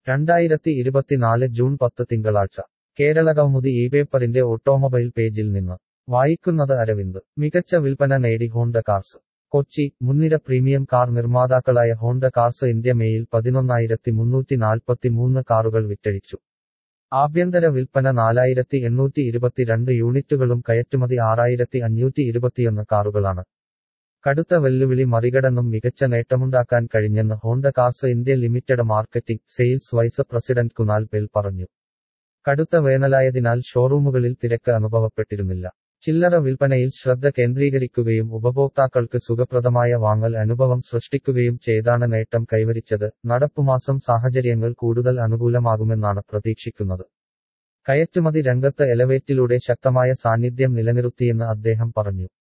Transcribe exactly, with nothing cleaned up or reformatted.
രണ്ടായിരത്തി ഇരുപത്തിനാല് ജൂൺ പത്ത് തിങ്കളാഴ്ച കേരളകൗമുദി ഈ പേപ്പറിന്റെ ഓട്ടോമൊബൈൽ പേജിൽ നിന്ന് വായിക്കുന്നത് അരവിന്ദ് മികച്ച വിൽപ്പന നേടി ഹോണ്ട കാർസ് കൊച്ചി മുൻനിര പ്രീമിയം കാർ നിർമ്മാതാക്കളായ ഹോണ്ട കാർസ് ഇന്ത്യ മേയിൽ പതിനൊന്നായിരത്തി മുന്നൂറ്റി നാൽപ്പത്തിമൂന്ന് കാറുകൾ വിറ്റഴിച്ചു. ആഭ്യന്തര വിൽപ്പന നാലായിരത്തി എണ്ണൂറ്റി ഇരുപത്തിരണ്ട് യൂണിറ്റുകളും കയറ്റുമതി ആറായിരത്തി അഞ്ഞൂറ്റി ഇരുപത്തിയൊന്ന് കാറുകളാണ്. കടുത്ത വെല്ലുവിളി മറികടന്നും മികച്ച നേട്ടമുണ്ടാക്കാൻ കഴിഞ്ഞെന്ന് Honda cars India limited marketing sales vice president Kunal Behl പറഞ്ഞു. കടുത്ത വേനലായതിനാൽ ഷോറൂമുകളിൽ തിരക്ക് അനുഭവപ്പെട്ടിരുന്നില്ല. ചില്ലറ വിൽപ്പനയിൽ ശ്രദ്ധ കേന്ദ്രീകരിക്കുകയും ഉപഭോക്താക്കൾക്ക് സുഖപ്രദമായ വാങ്ങൽ അനുഭവം സൃഷ്ടിക്കുകയും ചെയ്താണ് നേട്ടം കൈവരിച്ചത്. നടപ്പുമാസം സാഹചര്യങ്ങൾ കൂടുതൽ അനുകൂലമാകുമെന്നാണ് പ്രതീക്ഷിക്കുന്നത്. കയറ്റുമതി രംഗത്ത് എലവേറ്റിലൂടെ ശക്തമായ സാന്നിധ്യം നിലനിർത്തിയെന്ന് അദ്ദേഹം പറഞ്ഞു.